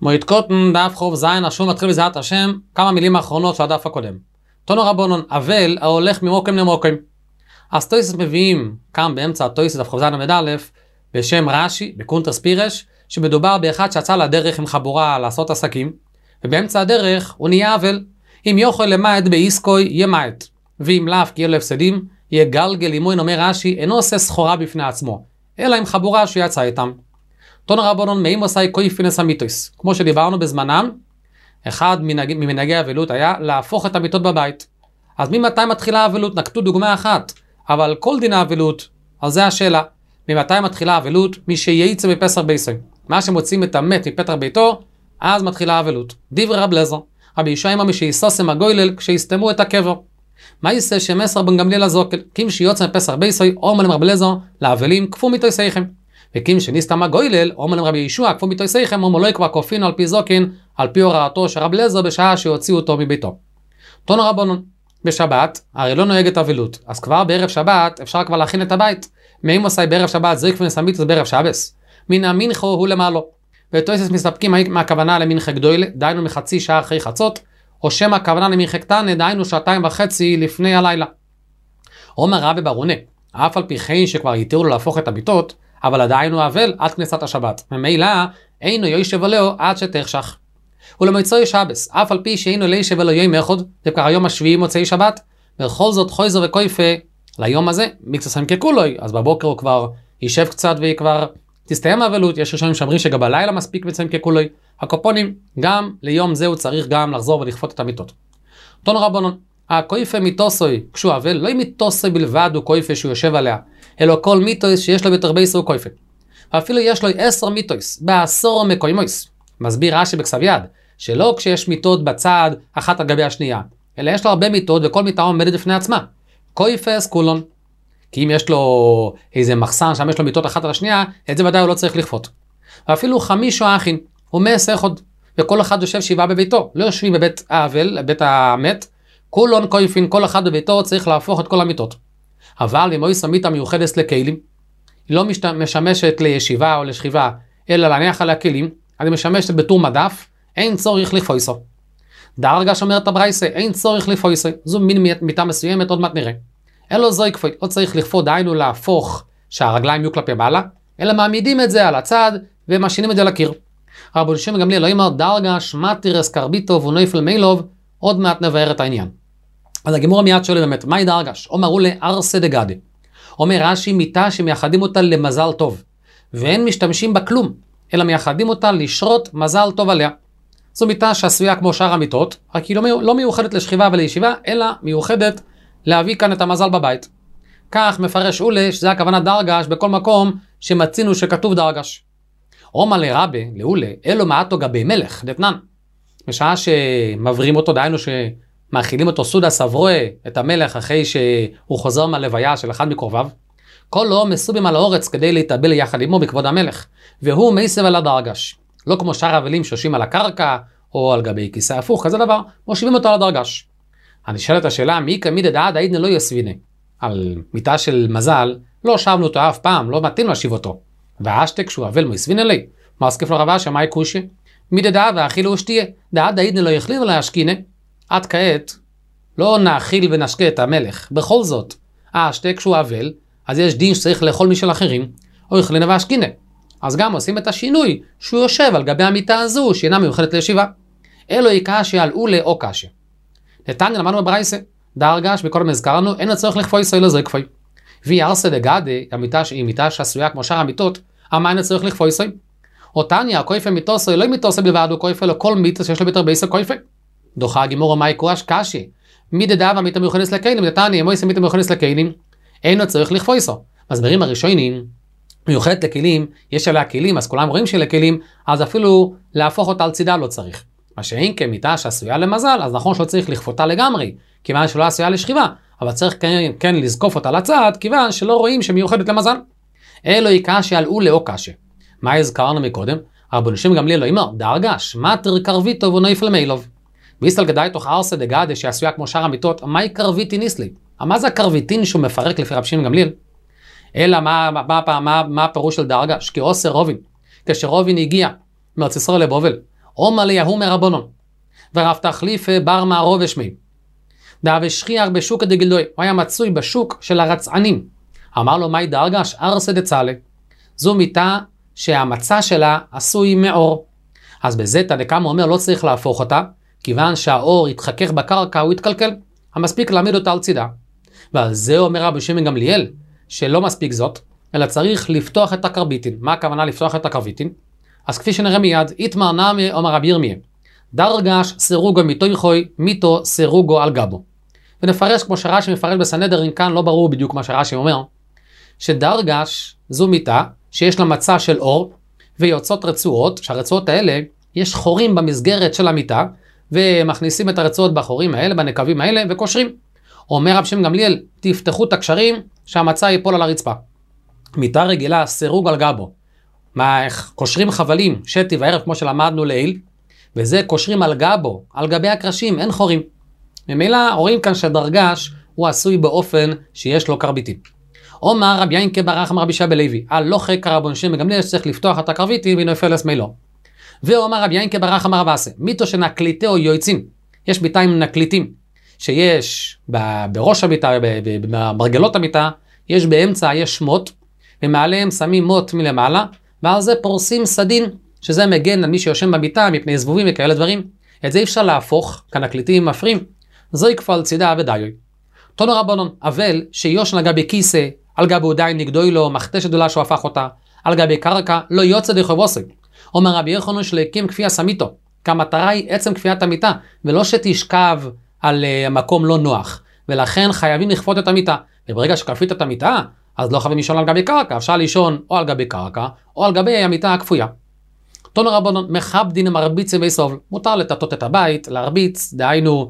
מועד קוטן, דף חוב זין, השוב מתחיל בעזרת השם, כמה מילים האחרונות של הדף הקודם. תנו רבנן, אבל ההולך ממוקם למוקם. אז תויסס מביאים כאן באמצע התויסס דף חוב זין עמוד א' בשם רש"י, בקונטרס פירש, שמדובר באחד שיצא לדרך עם חבורה לעשות עסקים, ובאמצע הדרך הוא נהיה אבל. אם יוכל למעט בעסקוי, יהיה מעט. ואם לאו כי יהיה לו הפסדים, יהיה גלגל עמוי, אומר רש"י, אינו עושה סחורה בפני עצמו, אלא עם חבורה שהוא יצא איתם. תנו רבנן, מאם עושי קויפינס המיתוס. כמו שדיברנו בזמנם, אחד ממנהגי אבלות היה להפוך את המיטות בבית. אז ממתי מתחילה אבלות? נקטו דוגמה אחת, אבל כל דין האבלות, על זה השאלה. ממתי מתחילה אבלות? מי שייצא מפסח ביסו. מה שמוצאים את המת מפתח ביתו, אז מתחילה אבלות. דברי רב אליעזר, רבי ישעיהו מי שיסוסם הגוילל כשיסתמו את הקבר. מה יעשה שמסר בן גמליאל הזוקל? קים שיוצא מפסח ביסו, אומר להם רב אליעזר, לאבלים כפו מתויסיכם. וקים שנסתם הגוילל, אומר להם רבי ישוע, כפו מתויסיכם, אומר לא יקבע כופינו על פי זוקין, על פי הוראתו של רב אליעזר בשעה שהוציאו אותו מביתו. תנו רבנן, בשבת, הרי לא נוהגת אבלות, אז כבר בערב שבת אפשר כבר להכין את הבית. מאם עושי בערב שבת זריק ונסמית בערב שבס. מן המנחו הוא למעלו. ותויסס מסתפקים מהכוונה למנחה גדולה, דהיינו מחצי שעה אחרי חצות, או שם הכוונה למנחה קטנה, דהיינו 2.5 לפני הלילה. אומר רבי ברונה, אף על פי כן שכבר יתירו לו להפוך את הביתות, אבל עדיין הוא אבל עד כניסת השבת. ממילא אינו יושב עליו עד שתחשך. ולמוצאי שבס, אף על פי שאינו לישב עליו יום אחד, זה כבר היום השביעי מוצאי שבת, בכל זאת חויזר וקויפה ליום הזה, מקצת ככולוי, אז בבוקר הוא כבר יישב קצת וכבר תסתיים האבלות. יש ראשונים שאומרים שגם בלילה מספיק וצאים ככולוי. הקופונים, גם ליום זה הוא צריך גם לחזור ולכפות את המיטות. תנו רבנן, הקויפה מיתוסוי, כשהוא אבל, לא מיתוסוי בלבד הוא קויפה שהוא יושב עליה, אלא כל מיתוס שיש לו בתר ביסו הוא קויפה. ואפילו יש לו 10 מיתוס, בעשור מקוימוס. מסביר רש"י בכסף יד, שלא כשיש מיטות בצד אחת על גבי השנייה, אלא יש לו הרבה מיטות וכל מיטה עומדת לפני עצמה. קויפס כולון. כי אם יש לו איזה מחסן שם יש לו מיטות אחת על השנייה, את זה ודאי הוא לא צריך לכפות. ואפילו 5 אחים, הוא 10 אחד, וכל אחד יושב 7 בביתו, לא יושבים בבית האבל, בבית המת, כולון קויפין, כל אחד בביתו צריך להפוך את כל המיטות. אבל אם יש מיטה מיוחדת לכלים, היא לא משמשת לישיבה או לשכיבה, אלא להניח על הכלים, אז היא משמשת בתור מדף, אין צורך לפויסו. דרגה שאומרת הברייסה, אין צורך לפויסו, זו מין מיטה מסוימת, עוד מעט נראה. אלו זוי כפוי, לא צריך לכפות, דהיינו להפוך שהרגליים יהיו כלפי מעלה, אלא מעמידים את זה על הצד ומשנים את זה לקיר. רבי ישעיהו גמליאל לא אמר דרגה שמתירס קרביטו ונויפל מיילוב, עוד מעט נבהר את העניין. אז הגמרא מיד שואל באמת, מהי דרגש? אומרו לארסא דגדי. אומר רש"י, מיטה שמייחדים אותה למזל טוב, ואין משתמשים בה כלום, אלא מייחדים אותה לשרות מזל טוב עליה. זו מיטה שעשויה כמו שאר המיטות, רק היא לא מיוחדת לשכיבה ולישיבה, אלא מיוחדת להביא כאן את המזל בבית. כך מפרש אולה שזה הכוונה דרגש בכל מקום שמצינו שכתוב דרגש. אומר לרבי, לאולה, אלו מעטו גבי מלך, דתנן. בשעה שמברים אותו, דהיינו שמאכילים אותו סודה סברוה, את המלך אחרי שהוא חוזר מהלוויה של אחד מקרוביו, כל לא מסובים על האורץ כדי להתאבל יחד עמו בכבוד המלך, והוא מייסב על הדרגש. לא כמו שאר אבלים שיושבים על הקרקע, או על גבי כיסא הפוך, כזה דבר, מושיבים אותו על הדרגש. אני שואל את השאלה, מי כמיד דעד העידנה לא יסבינה? על מיטה של מזל, לא שבנו אותו אף פעם, לא מתאים להשיב אותו. והאשתק שהוא אבל מויסבינה לי. מה סכף לו רבה, שמאי קושי? מיד דעד ואכילו ושתיה. דעד העידנה לא יחליט ולהשכינה. עד כעת, לא נאכיל ונשקה את המלך. בכל זאת, האשתק שהוא אבל, אז יש דין שצריך לאכול משל אחרים, או יחלינה והשכינה. אז גם עושים את השינוי, שהוא יושב על גבי המיטה הזו, שאינה מיוחדת לישיבה. אלו היא קשי על אולה או קשי. נתניה למדנו בברייסה, דרגש בכל הזכרנו, אין הצורך לכפויסו אלא זריק כפוי. והיא ארסא דגדי, המיטה היא מיטה שעשויה כמו שאר המיטות, אמה אין הצורך לכפויסו. אותניה, הקויפה מיתוסו, לא מיתוסו בלבד הוא קויפה, אלא כל מיטה שיש לו ביתר בייסו קויפה. דוחה הגימור המאי קורש קשי. מי דדאב המיטה מיוחדת לכלים, נתניה, מויסה מיטה מיוחדת לכלים, אין הצורך לכפויסו. מסברים הראשונים, מיוחדת לכלים, יש עליה כלים, אז כולם רואים שלכלים, אז אפילו להפוך אותה על צידה לא צריך. מה שאין כמיטה שעשויה למזל, אז נכון שלא צריך לכפותה לגמרי, כיוון שלא עשויה לשכיבה, אבל צריך כן לזקוף אותה לצד, כיוון שלא רואים שמיוחדת למזל. אלו היא קשי על אולה או קשי. מה הזכרנו מקודם? רבי ישעיהו גמליאל לא אמר, דרגש, מתר קרביטו ונויפל מיילוב. ביסטל גדאי תוך ארסא דגדי שעשויה כמו שאר המיטות, מהי קרביטין איסלי? מה זה הקרביטין שהוא מפרק לפי רבי ישעיהו גמליאל? אלא מה הפירוש של דרגש? כי עושה רובין. כשרובין הגיע מארץ ישראל לבבל, אומר ליהו מרבונון, ורב תחליף בר מערוב ושמי. דאב שכיח בשוק דגלדוי, הוא היה מצוי בשוק של הרצענים. אמר לו, מהי דרגש? ארסא דצלה. זו מיטה שהמצע שלה עשוי מאור. אז בזה תנקם אומר, לא צריך להפוך אותה, כיוון שהאור יתחכך בקרקע, הוא יתקלקל. המספיק להעמיד אותה על צידה. ועל זה אומר רבי שמעון גמליאל, שלא מספיק זאת, אלא צריך לפתוח את הקרביטין. מה הכוונה לפתוח את הקרביטין? אז כפי שנראה מיד, איתמר נמי אומר רבי ירמיה, דרגש סירוגו מיתויכוי, מיתו סירוגו על גבו. ונפרש כמו שרש"י מפרש בסנהדרין, כאן לא ברור בדיוק מה שרש"י אומר, שדרגש זו מיטה שיש לה מצע של אור, ויוצאות רצועות, שהרצועות האלה, יש חורים במסגרת של המיטה, ומכניסים את הרצועות בחורים האלה, בנקבים האלה, וקושרים. אומר רבי שמעון גמליאל, תפתחו את הקשרים, שהמצע ייפול על הרצפה. מיטה רגילה, סירוג על גבו. קושרים חבלים, שתי וערב, כמו שלמדנו לעיל, וזה קושרים על גבו, על גבי הקרשים, אין חורים. ממילא רואים כאן שדרגש הוא עשוי באופן שיש לו קרביטין. אומר רבי ינקה בר אחא רבי שבא לוי, לא חקר רבן שמעון גמליאל שצריך לפתוח את הקרביטין ונופל לשמאלו. ואומר רבי ינקה בר אחא רב אסי, מיתו שנקליטהו יועצין. יש מיטה עם נקליטים, שיש בראש המיטה, במרגלות המיטה, יש באמצע, יש שמות, ומעליהם שמים מות מלמעלה, ועל זה פורסים סדין, שזה מגן על מי שיושן במיטה מפני זבובים וכאלה דברים. את זה אפשר להפוך, כנקליטים מפרים, זו יקפוא על צידה ודיוי. תנו רבנן, אבל שיושן על גבי כיסא, על גבי עדיין נגדוי לו, מחתה שדולה שהוא הפך אותה, על גבי קרקע, לא יוצא דחובוסי. אומר רבי יוחנן שלהקים כפייה סמיתו, כי המטרה היא עצם כפיית המיטה, ולא שתשכב על מקום לא נוח, ולכן חייבים לכפות את המיטה. וברגע שכפית את המיטה, אז לא חייבים לישון על גבי קרקע, אפשר לישון או על גבי קרקע, או על גבי המיטה הכפויה. תנו רבנן, מכבדין מרביצים ויסובל. מותר לטטות את הבית, להרביץ, דהיינו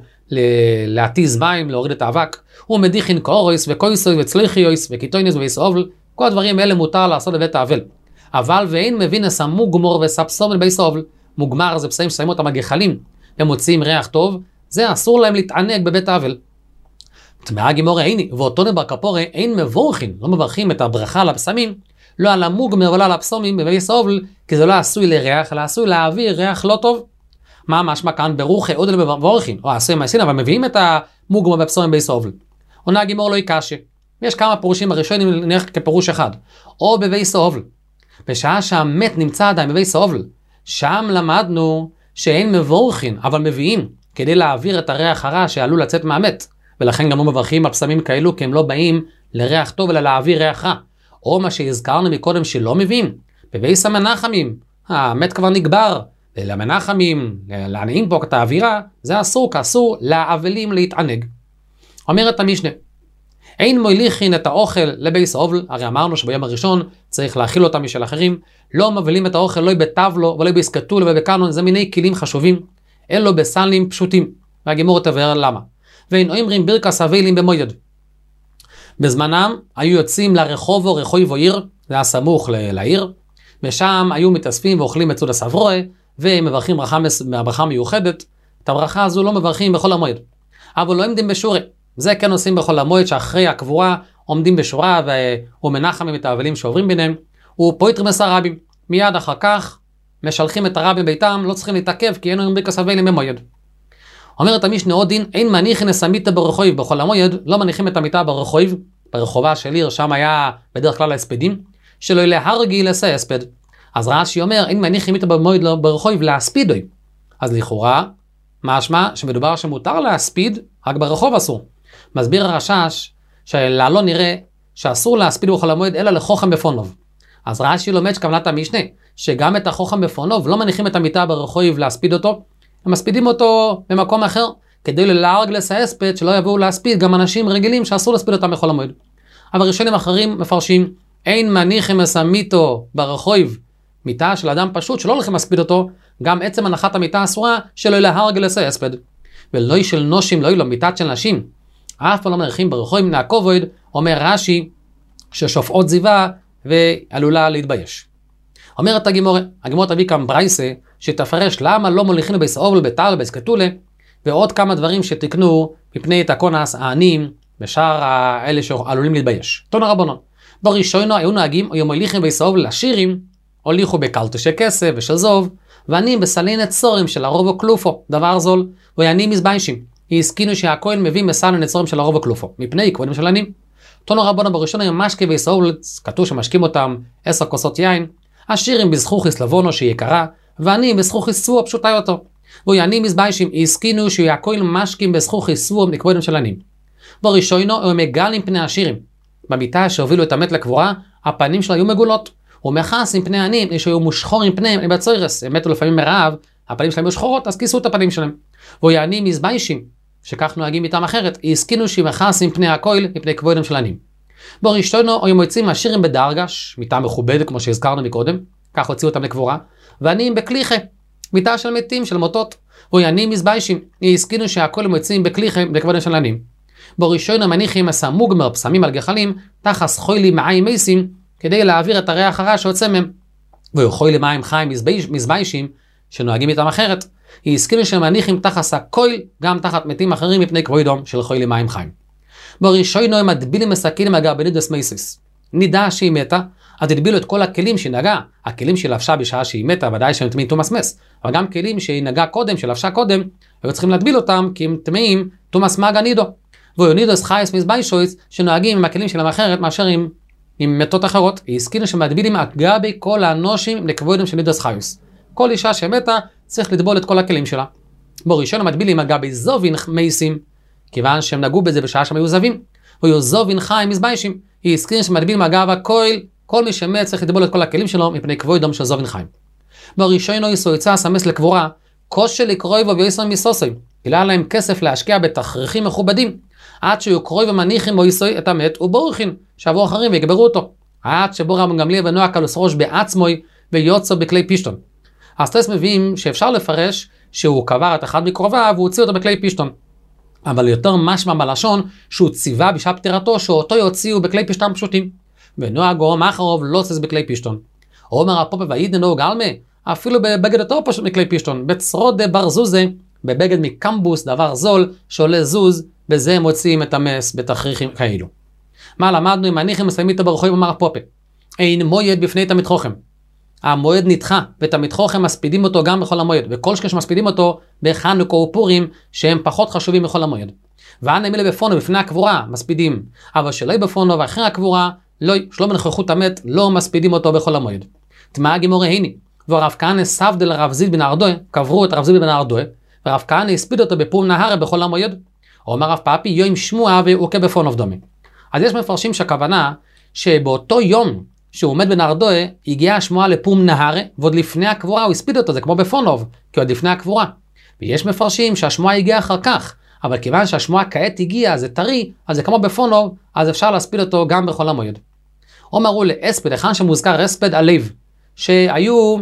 להתיז מים, להוריד את האבק, ומדיחין קורויס וקויסוי וצליחיויס וקיטוינס ויסובל, כל הדברים האלה מותר לעשות בבית האבל. אבל ואין מבין עשה מוגמור וספסובל ביסובל. מוגמר זה פסאים ששמים אותם הגחלים, ומוציאים ריח טוב, זה אסור להם להתענג בבית האבל. תמרה גימורי איני, ואותו נבר כפורי אין מבורכים, לא מברכים את הברכה על הפסמים, לא על המוגמר ולא על הפסומים ביסובל, כי זה לא עשוי לריח, אלא עשוי להעביר ריח לא טוב. מה משמע כאן ברוכי עוד לבורכים, או עשוי מעשין, אבל מביאים את המוגמר בפסומים ביסובל. עונה גימור לא יקשה. יש כמה פירושים הראשונים נלך כפירוש אחד. או בביסובל. בשעה שהמת נמצא עדיין בביסובל, שם למדנו שאין מבורכים, אבל מביאים, כדי להעביר את הריח הרע שעלול לצאת מהמת. ולכן גם לא מברכים על פסמים כאלו, כי הם לא באים לריח טוב, אלא להעביר ריח רע. או מה שהזכרנו מקודם שלא מביאים, בביס המנחמים, המת כבר נגבר, למנחמים, לעניים פה את האווירה, זה אסור, כאסור לאבלים להתענג. אומרת המשנה, אין מוליכין את האוכל לביס האובל, הרי אמרנו שביום הראשון צריך להאכיל אותם משל אחרים, לא מבלים את האוכל לא בטבלו ולא בסקטול ובקנון, זה מיני כלים חשובים, אלו בסלים פשוטים, והגימור תבהר למה. ואין אומרים ברכס אבלים במויד. בזמנם היו יוצאים לרחובו, רחוב עיר, זה היה סמוך לעיר, ושם היו מתאספים ואוכלים את סעודת סברוה, ומברכים ברכה מיוחדת. את הברכה הזו לא מברכים בכל המועד, אבל לא עומדים בשורה. זה כן עושים בכל המועד, שאחרי הקבורה עומדים בשורה ומנחמים את האבלים שעוברים ביניהם, ופויטרים את הרבים. מיד אחר כך משלחים את הרבים ביתם, לא צריכים להתעכב כי אין אומרים ברכס אבלים במועד. אומרת המשנה עוד דין, אין מניחין את המיטה ברחוב בכל המועד, לא מניחים את המיטה ברחוב, ברחובה של עיר, שם היה בדרך כלל ההספדים, שלא להרגי לשא הספד. אז רש"י אומר, אין מניחים מיטה במועד ברחוב להספידוי. אז לכאורה, משמע שמדובר שמותר להספיד, רק ברחוב אסור. מסביר הרש"ש, שלעלון נראה שאסור להספיד בכל המועד, אלא לחוכם בפונוב. אז רש"י לומד שכוונת המשנה, שגם את החוכם בפונוב לא מניחים את המיטה ברחוב להספיד אותו, הם מספידים אותו במקום אחר, כדי ללהרג לסהספד, שלא יבואו להספיד גם אנשים רגילים שאסור להספיד אותם בכל המועד. אבל ראשונים אחרים מפרשים, אין מניחים את המיטו ברחוב, מיטה של אדם פשוט שלא הולכים להספיד אותו, גם עצם הנחת המיטה אסורה שלא להרג לסהספד. ולא של נושים, לא מיטת של נשים. אף פעם לא מניחים ברחוב מן הכובד, אומר רש"י, ששופעות זיווה ועלולה להתבייש. אומרת הגימורה תביא כאן ברייסה, שתפרש למה לא מוליכים ביסאובל, בטל, בסקטולה, ועוד כמה דברים שתקנו מפני תקונס העניים, בשאר האלה שעלולים להתבייש. תנו רבנן, בראשונו היו נוהגים, היו מוליכים ביסאובל לשירים, הוליכו בקלטושי כסף ושל זוב, ועניים בסלין נצורים של הרוב הקלופו, דבר זול, ועניים מזביישים. הסכינו שהכהן מביא מסלין נצורים של הרוב הקלופו, מפני כבודם של עניים. תנו רבנו בראשון הם משקה ויסעור, כתוב שמשקים אותם 10 כוסות יין, עשירים בזכוכיס לבונו שיקרה, ועניים בזכוכיס סבוע פשוטה יותר. ועניים מזביישים הסכינו שהכהן משקים בזכוכיס סבוע מכבודם של עניים. בראשונו הם מגלים פני עשירים. במיטה שהובילו את המת לקבורה, הפנים שלה היו מגולות. ומחס עם פני עניים, שהיו מושחורים פניהם בצוירס, הם מתו לפעמים מרעב, הפנים שלהם היו שחורות, אז כיסו את הפנים שלהם. ועניים מזביישים, שכך נוהגים איתם אחרת, הסכינו שמחס עם פני הכויל, מפני כבודם של עניים. בראשונו היו מוצאים עשירים בדרגש, מיטה מכובדת כמו שהזכרנו מקודם, כך הוציאו אותם לקבורה, ועניים בקליחה, מיטה של מתים, של מוטות. ועניים מזביישים, הסכינו שהכויל מוצאים בקליחה, בכבודם של עניים. בראשונו מניחים הסמוגמר פסמים על גחלים, תחס חוילי מים מייסים, כדי להעביר את הריח הרע שיוצא מהם. ויכוי למים חיים מזביישים, שנוהגים איתם אחרת, הסכינו שמניחים תחס הכויל, גם תחת מתים אחרים מפני כבודם של חוי למים חיים. בראשונו הם מדבילים מסכינים הגרבנידס מייסיס. נידע שהיא מתה, אז הדבילו את כל הכלים שהיא נגעה, הכלים שהיא לבשה בשעה שהיא מתה, ודאי שהם טמאים תומאס מס, אבל גם כלים שהיא נגעה קודם, שלבשה קודם, היו צריכים להדביל אותם, כי הם טמאים תומאס מגה נידו. ויונידוס חייס מזביישויס, שנוהגים עם הכלים שלהם אחרת, מאשר עם מתות אחרות. הסכינו שמדבילים אגבי כל האנושים לכבודם של נידוס חייס. כל אישה שמתה צריך לדבול את כל הכלים שלה. בראשון המדבילים אגבי זובין מייסים, כיוון שהם נגעו בזה בשעה שהם היו זבים. והיו זובין חיים מזביישים. הסכינו שמדבילים אגב כל מי שמת צריך לדבול את כל הכלים שלו מפני כבודם של זובין חיים. בראשון יצא סמס לקבורה, קושי לקרוי ויוסר מסוסי, גילה להם כסף להשקיע בתכריכים מכובדים, עד שיהיו קרוי ומניחים או יסוי את המת ובורחין, שעברו אחרים ויגברו אותו, עד שבור רבן גמליאל ונועה קלוס ראש בעצמוי ויוצא בכלי פישטון. אז תרס מביאים שאפשר לפרש שהוא קבר את אחד מקרוביו והוציא אותו בכלי פישטון. אבל יותר משמע בלשון שהוא ציווה בשעה פטירתו שאותו יוציאו בכלי פישטון פשוטים. ונועה גורם אחרוב לא צז בכלי פישטון. אומר הפופה והידנו גלמה, אפילו בבגד אותו פשוט מכלי פישטון, בצרוד בר זוזה, בבגד מקמבוס, דבר זול, שעולה זוז, בזה הם מוציאים את המס בתכריכים כאלו. מה למדנו? אם מניחים מסיימית ברחוב אמר הפופה, אין מועד בפני תמיד חוכם. המועד נדחה, ותמיד חוכם מספידים אותו גם בכל המועד, וכל שכש מספידים אותו בחנוכה ופורים, שהם פחות חשובים מכל המועד. ואנה מילה בפונו, בפני הקבורה, מספידים, אבל שלא בפונו ואחרי הקבורה, שלא בנוכחות המת, לא מספידים אותו בכל המועד. תמה גימורי הני, והרב כהנא סבדל רב זיד בן ארדוי, קברו את רב זיד בן ארדוי, ורב כהנא הספיד אותו בפום נהרה בכל המועד. אומר רב פאפי, יום שמוע והוקה בפונוב דומי. אז יש מפרשים שהכוונה שבאותו יום שהוא עומד בן ארדוי, הגיעה השמועה לפום נהרה, ועוד לפני הקבורה הוא הספיד אותו, זה כמו בפונוב, כי עוד לפני הקבורה. ויש מפרשים שהשמועה הגיעה אחר כך, אבל כיוון שהשמועה כעת הגיעה, זה טרי, אז זה כמו בפונוב, אז אפשר להספיד אותו גם בכל המועד. אומרו לאספד, היכן שמוזכר אספד הלב, שהיו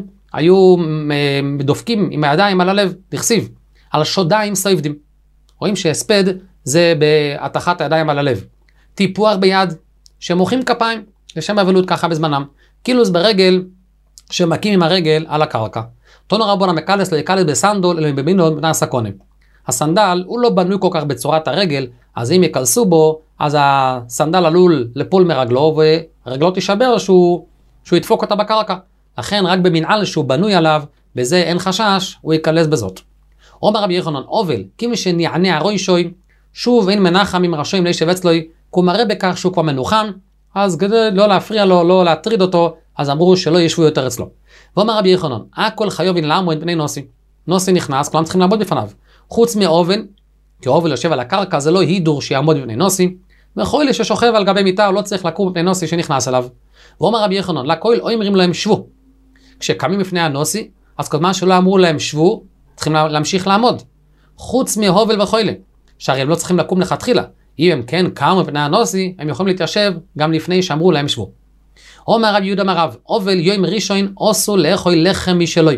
דופקים עם הידיים על הלב, דכסיב, על שודיים סויבדים. רואים שהספד זה בהתחת הידיים על הלב. טיפוח ביד, שמוחאים כפיים, לשם אבלות ככה בזמנם. כאילו זה ברגל, שמקים עם הרגל על הקרקע. תונו רבון המקלס לא יקלס בסנדול, אלא בבינות בני הסקונים. הסנדל הוא לא בנוי כל כך בצורת הרגל, אז אם יקלסו בו, אז הסנדל עלול לפול מרגלו, ורגלו תישבר שהוא ידפוק אותה בקרקע. לכן רק במנעל שהוא בנוי עליו, בזה אין חשש, הוא יקלס בזאת. אומר רבי יוחנן, אובל, כמי שנענה הרוי שוי, שוב אין מנחם עם ראשויים לישב אצלוי, כי הוא מראה בכך שהוא כבר מנוחם, אז כדי לא להפריע לו, לא להטריד אותו, אז אמרו שלא ישבו יותר אצלו. ואומר רבי יוחנן, הכל חיוב אין לעמוד פני נוסי. נוסי נכנס, כולם צריכים לעמוד בפניו. חוץ מאובל, כי אובל יושב על הקרקע, זה לא הידור שיעמוד בפני נוסי, וכל ששוכב על גבי מיטה, הוא לא צריך לקום בפני נוסי שנכנס אליו. ואומר רבי יוחנן, לכל אומרים להם שבו. כשקמים בפני הנוסי, אז כל מה שלא אמרו להם שבו, צריכים להמשיך לעמוד. חוץ מהובל וחוילה, שהרי הם לא צריכים לקום לכתחילה. אם הם כן קמו בפני הנוסי, הם יכולים להתיישב גם לפני שאמרו להם שבו. אומר רבי יהודה מרב, אובל יום ראשון עשו לאכול לחם משלוי.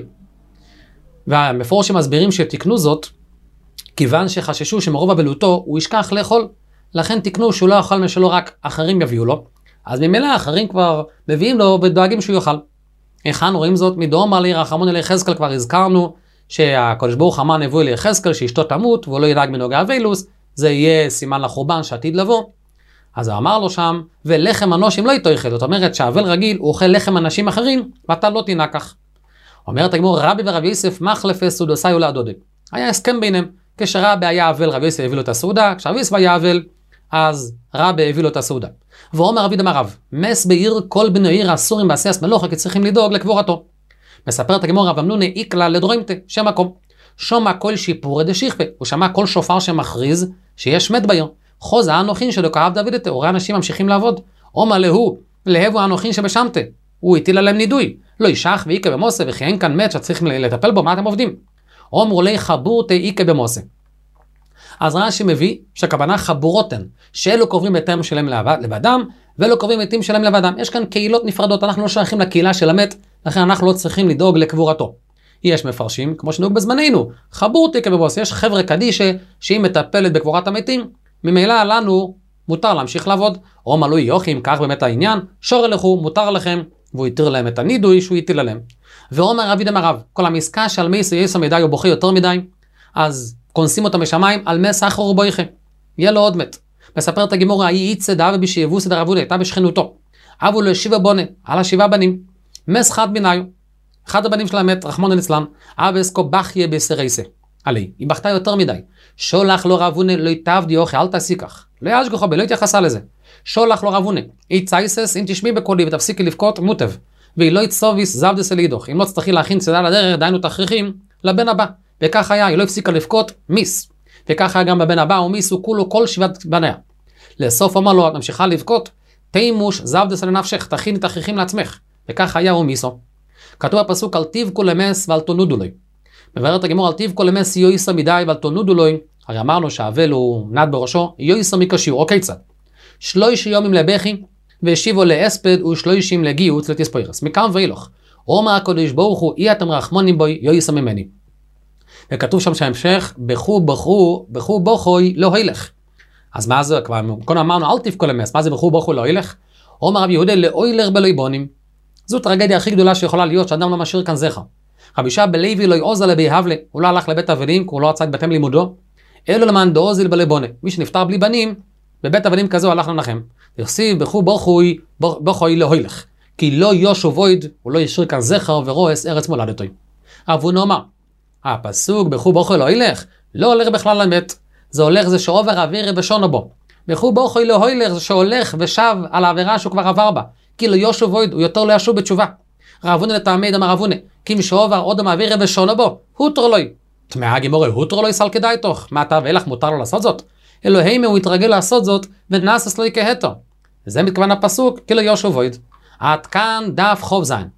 והמפורשים מסבירים שתקנו זאת, כיוון שחששו שמרוב אבלותו הוא ישכח לאכול, לכן תקנו שהוא לא יאכל משלו, רק אחרים יביאו לו, אז ממילא אחרים כבר מביאים לו ודואגים שהוא יאכל. היכן רואים זאת? מדאמר לי רחמון אלי יחזקאל, כבר הזכרנו שהקדוש ברוך אמר נבוא אלי יחזקאל שאשתו תמות והוא לא ידאג מנהגי אבילוס, זה יהיה סימן לחורבן שעתיד לבוא. אז הוא אמר לו שם, ולחם אנושים לא תאכל, זאת אומרת שהאבל רגיל הוא אוכל לחם אנשים אחרים ואתה לא תנהג כך. אומרת הגמור, רבי ורבי יוסף מחלפי סעודוסאי ולעדודי. היה הסכם ביניהם, כשרבי היה אבל רבי יוסף הביא לו את הסעודה, כשרבי יוסף היה אבל, אז רבי הביא לו את הסעודה. ואומר רבי דמר רב, מס בעיר כל בני עיר אסורים בעשיית מלוכה, כי צריכים לדאוג לקבורתו. מספרת הגמור, רב אמנון איקלה לדרוימתה, שם מקום. שומע כל שיפורי דשכבה, הוא שמע כל שופר שמכריז שיש מת בעיר. חוזה האנוכין שלו כאב דוד את אורי אנשים ממשיכים לעבוד. אומר להו, להבו האנוכין שבשמתה. הוא הטיל עליהם נידוי. לא ישח ואיקה במוסה, וכי אין כאן מת שצריכים לטפל בו, מה אתם עובדים? אומרו לי חבור תאיקה במוסה. אז רש"י מביא שהכוונה חבורות הן, שאלו קוברים מתים שלהם לבדם, ואלו קוברים מתים שלהם לבדם. יש כאן קהילות נפרדות, אנחנו לא שייכים לקהילה של המת, לכן אנחנו לא צריכים לדאוג לקבורתו. יש מפרשים, כמו שנהוג בזמננו, חבור תאיקה במוסה, יש חבר'ה קדישה שהיא מטפלת בקבורת המתים, ממילא לנו מותר להמשיך לעבוד. או מלוי יוחים, כך באמת העניין, שור לכו, מותר לכם, והוא יתיר להם את הנידוי שהוא יטיל עליהם. ואומר רבי דמר רב, כל המסקה שעל מי יסו מדי הוא בוכה יותר מדי, אז כונסים אותם בשמיים על מי סחר ובויכה. יהיה לו עוד מת. מספר את הגימור, האי יצא דאבה בשייבו סדר עבודה, הייתה בשכנותו. אבו לו 7 בונה, על 7 בנים. מס חד ביניו. אחד הבנים שלה מת, רחמון אצלם, אבס כה בכיה בסרייסה. עלי, היא בכתה יותר מדי. שולח לו רבונה, לא יתעבדי אוכי, אל תעשי כך. לא ישגחו, לא התייחסה לזה. שולח לו רבונה, אי צייסס, אם תשמעי בקולי ותפסיקי לבכות, מוטב. והיא לא יצוביס זבדס אלידוך. אם לא תצטרכי להכין צידה לדרך, דיינו תכריכים לבן הבא. וכך היה, היא לא הפסיקה לבכות, מיס. וכך היה גם בבן הבא, ומיס הוא כולו כל 7 בניה. לסוף אומר לו, את ממשיכה לבכות, תימוש זבדס לנפשך, תכיני תכריכים לעצמך. וכך היה ומיסו. כתוב הפסוק, אל תבכו למס ואל תנודו לוי. מבארת הגמור, אל תבכו למס יויסה מדי ואל תנודו לוי. הרי אמרנו שהאבל הוא נד בראשו, יויסה מקשיר, או כיצד. 3 ימים לבכי, והשיבו לאספד ו30 לגיוץ לתספוירס. מכאן ואילוך. אומר הקדוש ברוך הוא, אי אתם רחמונים בוי, יויסה ממני. וכתוב שם שההמשך, בכו בוכוי לא הילך. אז מה זה? כבר קודם אמרנו, אל תבכו למס, מה זה בכו בוכוי לא הילך? אומר רב יהודה, לאוילר בליבונים. זו טרגדיה הכי גדולה שיכולה להיות, שאדם לא משאיר כאן זכר. רבי שבא בלוי לא יעוז עלי בהבלה, הוא לא הלך לבית אבלים, כי הוא לא רצה את בתם לימודו, אלו למען דעוזיל בליבונה. מי שנפטר בלי בנים, בבית אבלים כזו הלך לנחם. יוסיף בכו בוכוי לא הילך. כי לא יושו וויד, הוא לא ישאיר כאן זכר ורועס ארץ מולדתוי. אבונו אמר, הפסוק בכו בוכוי לא הילך, לא הולך בכלל למת. זה הולך זה שעובר אוויר ושונו בו. בכו בוכוי לא הילך זה שהולך ושב על העבירה שהוא כבר עבר בה. כי לא יושו וויד, הוא יותר לא ישוב בתשובה. רבונה לטעמי דמר רבונה, כי אם שעובר עוד המעביר ושונו בו, הוטר לוי. תמאה גימורי, הוטר לוי סל כדאי תוך. מה אתה ואילך מותר לו לעשות זאת? אלוהים הוא התרגל לעשות זאת, ונאסס לו כהתו. זה מתכוון הפסוק, כי לא יושו וויד. עד כאן דף חוב זין.